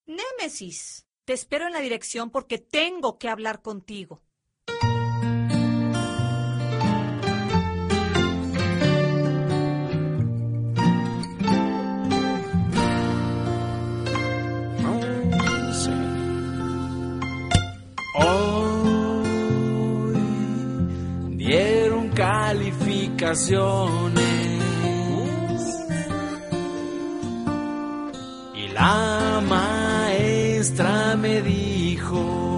Némesis, te espero en la dirección porque tengo que hablar contigo. Hoy dieron calificaciones y la maestra me dijo: